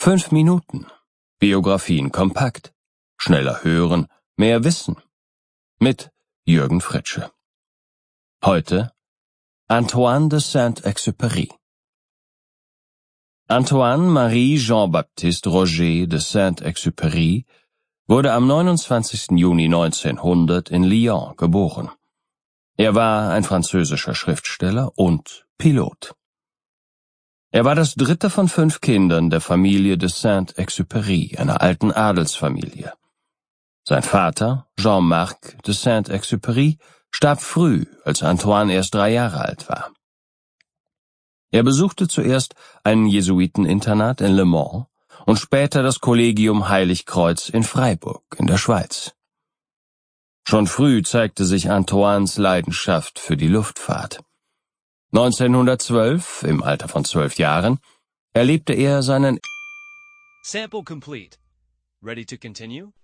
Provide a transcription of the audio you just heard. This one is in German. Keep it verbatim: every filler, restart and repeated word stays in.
Fünf Minuten. Biografien kompakt. Schneller hören, mehr wissen. Mit Jürgen Fritsche. Heute Antoine de Saint-Exupéry. Antoine Marie Jean-Baptiste Roger de Saint-Exupéry wurde am neunundzwanzigsten Juni neunzehnhundert in Lyon geboren. Er war ein französischer Schriftsteller und Pilot. Er war das dritte von fünf Kindern der Familie de Saint-Exupéry, einer alten Adelsfamilie. Sein Vater, Jean-Marc de Saint-Exupéry, starb früh, als Antoine erst drei Jahre alt war. Er besuchte zuerst ein Jesuiteninternat in Le Mans und später das Kollegium Heiligkreuz in Freiburg in der Schweiz. Schon früh zeigte sich Antoines Leidenschaft für die Luftfahrt. neunzehnhundertzwölf, im Alter von zwölf Jahren, erlebte er seinen Sample complete. Ready to continue?